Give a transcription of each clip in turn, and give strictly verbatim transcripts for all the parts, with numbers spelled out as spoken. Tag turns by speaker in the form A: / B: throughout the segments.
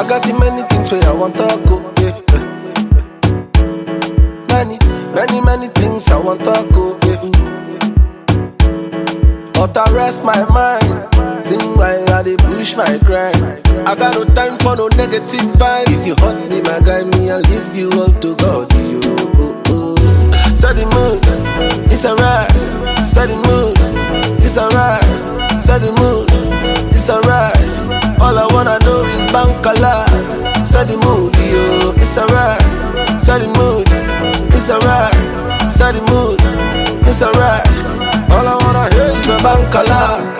A: I got too many things where I want to go. Yeah. Many, many, many things I want to go. Yeah. But I rest my mind. Think while I dey push my grind. I got no time for no negative vibe. If you hurt me, my guy, me, I'll leave you all to God. You, oh, oh. Set the mood, it's alright. Set the mood, it's alright. Set the mood, it's alright. All I wanna know is Bankala. Set the mood, yo, it's alright. Set the mood, it's alright. Set the mood, it's alright. All I wanna hear is a Bankala.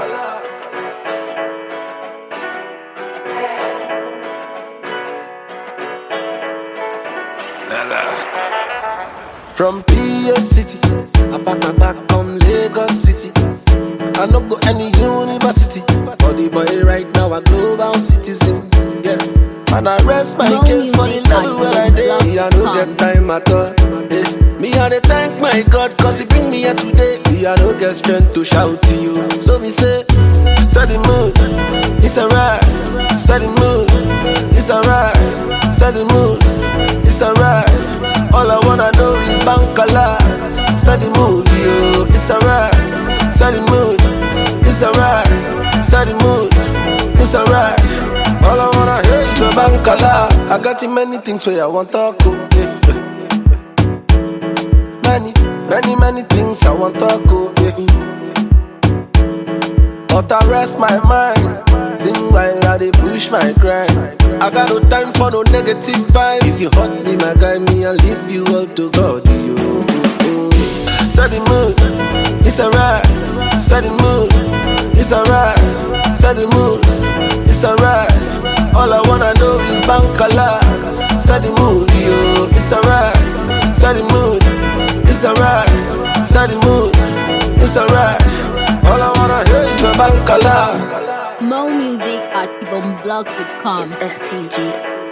A: From P A City, I back my back on Lagos City. I no go any university, for the boy right now a global citizen. Yeah, and I rest my
B: No
A: case for the level where I dey. I no get time at all. Yeah. Me I dey thank my God cause he bring me here today. Me I no get strength to shout to you. So me say, set the mood, it's alright. Set the mood, it's alright. Set the mood, it's alright. All I wanna know is Bankala. Set the mood, yo, it's alright. Set the mood, it's alright. Set the mood, it's alright. All I wanna hear is a Bankala. I got too many things where I want to go. Yeah. Many, many, many things I want to go. Yeah. But I rest my mind. Think while I dey push my grind. I got no time for no negative vibe. If you hurt me, my guy, me, I'll leave you all to God. You, set the mood, it's alright. Set the mood, it's alright. Set the mood, it's alright. All I wanna know is Bankala. Set the mood, yo, it's alright. Set the mood, it's alright. Set the mood, it's alright. All I wanna hear is a Bankala.
B: More music at ibomblog dot com.
C: It's S T G.